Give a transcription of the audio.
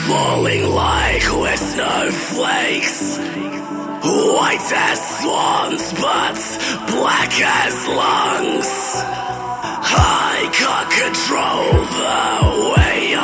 falling like with snowflakes, white as swans but black as lungs. I can't control the way